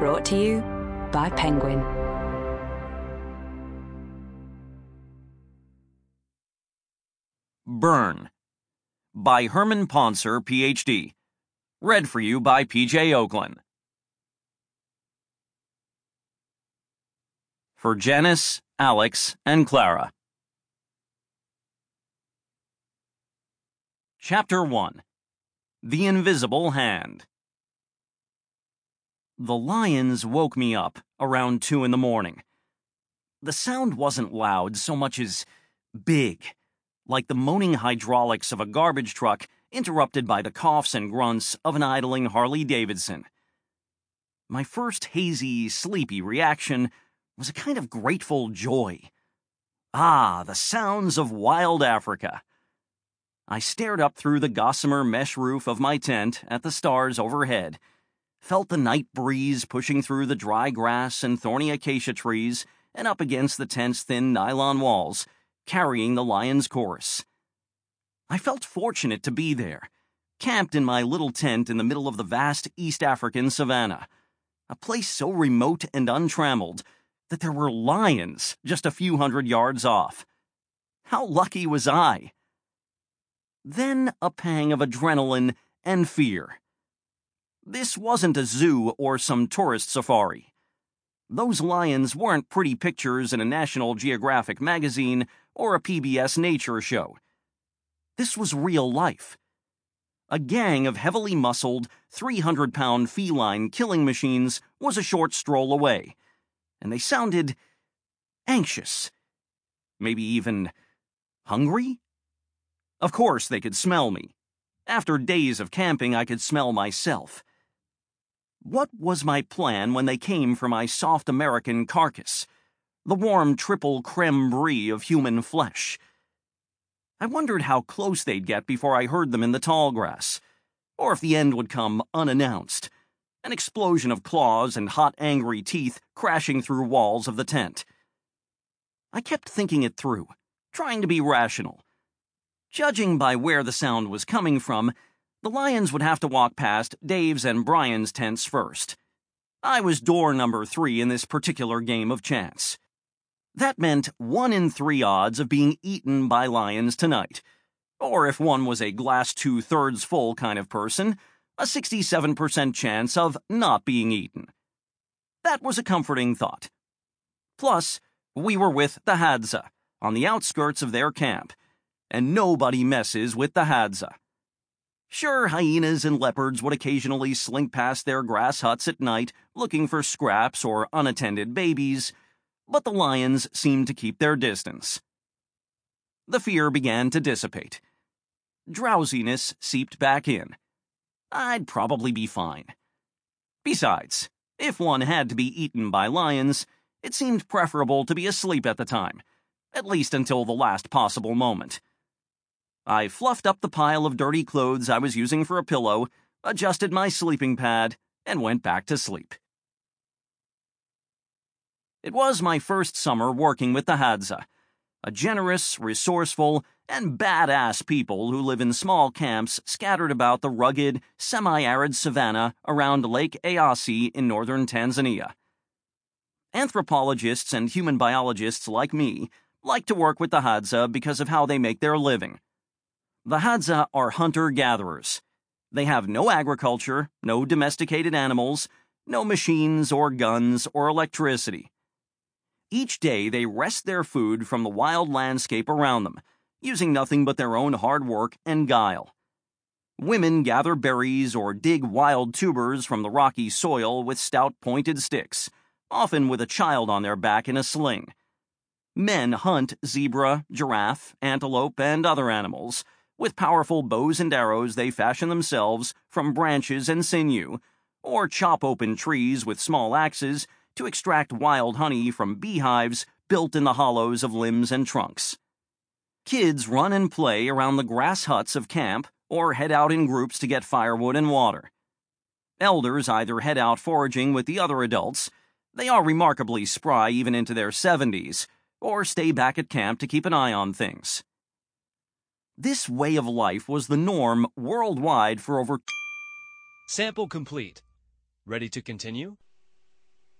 Brought to you by Penguin. Burn by Herman Poncer, Ph.D. Read for you by P.J. Oakland. For Janice, Alex, and Clara. Chapter 1. The Invisible Hand. The lions woke me up around 2 in the morning. The sound wasn't loud so much as big, like the moaning hydraulics of a garbage truck interrupted by the coughs and grunts of an idling Harley-Davidson. My first hazy, sleepy reaction was a kind of grateful joy. Ah, the sounds of wild Africa. I stared up through the gossamer mesh roof of my tent at the stars overhead, felt the night breeze pushing through the dry grass and thorny acacia trees and up against the tent's thin nylon walls, carrying the lion's chorus. I felt fortunate to be there, camped in my little tent in the middle of the vast East African savanna, a place so remote and untrammeled that there were lions just a few hundred yards off. How lucky was I? Then a pang of adrenaline and fear. This wasn't a zoo or some tourist safari. Those lions weren't pretty pictures in a National Geographic magazine or a PBS nature show. This was real life. A gang of heavily muscled, 300-pound feline killing machines was a short stroll away, and they sounded anxious. Maybe even hungry? Of course they could smell me. After days of camping, I could smell myself. What was my plan when they came for my soft American carcass, the warm triple creme brie of human flesh? I wondered how close they'd get before I heard them in the tall grass, or if the end would come unannounced, an explosion of claws and hot, angry teeth crashing through walls of the tent. I kept thinking it through, trying to be rational. Judging by where the sound was coming from, the lions would have to walk past Dave's and Brian's tents first. I was door number 3 in this particular game of chance. That meant 1 in 3 odds of being eaten by lions tonight. Or if one was a glass 2/3 full kind of person, a 67% chance of not being eaten. That was a comforting thought. Plus, we were with the Hadza, on the outskirts of their camp, and nobody messes with the Hadza. Sure, hyenas and leopards would occasionally slink past their grass huts at night looking for scraps or unattended babies, but the lions seemed to keep their distance. The fear began to dissipate. Drowsiness seeped back in. I'd probably be fine. Besides, if one had to be eaten by lions, it seemed preferable to be asleep at the time, at least until the last possible moment. I fluffed up the pile of dirty clothes I was using for a pillow, adjusted my sleeping pad, and went back to sleep. It was my first summer working with the Hadza, a generous, resourceful, and badass people who live in small camps scattered about the rugged, semi-arid savanna around Lake Eyasi in northern Tanzania. Anthropologists and human biologists like me like to work with the Hadza because of how they make their living. The Hadza are hunter-gatherers. They have no agriculture, no domesticated animals, no machines or guns or electricity. Each day they wrest their food from the wild landscape around them, using nothing but their own hard work and guile. Women gather berries or dig wild tubers from the rocky soil with stout pointed sticks, often with a child on their back in a sling. Men hunt zebra, giraffe, antelope, and other animals, with powerful bows and arrows they fashion themselves from branches and sinew, or chop open trees with small axes to extract wild honey from beehives built in the hollows of limbs and trunks. Kids run and play around the grass huts of camp or head out in groups to get firewood and water. Elders either head out foraging with the other adults, they are remarkably spry even into their 70s, or stay back at camp to keep an eye on things. This way of life was the norm worldwide for over... Sample complete. Ready to continue?